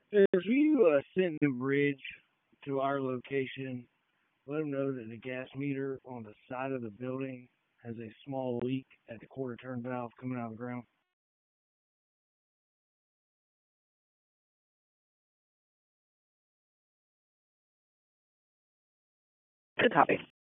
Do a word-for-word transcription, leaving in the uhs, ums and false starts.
If you uh, send the bridge to our location, let them know that the gas meter on the side of the building has a small leak at the quarter turn valve coming out of the ground. Good copy.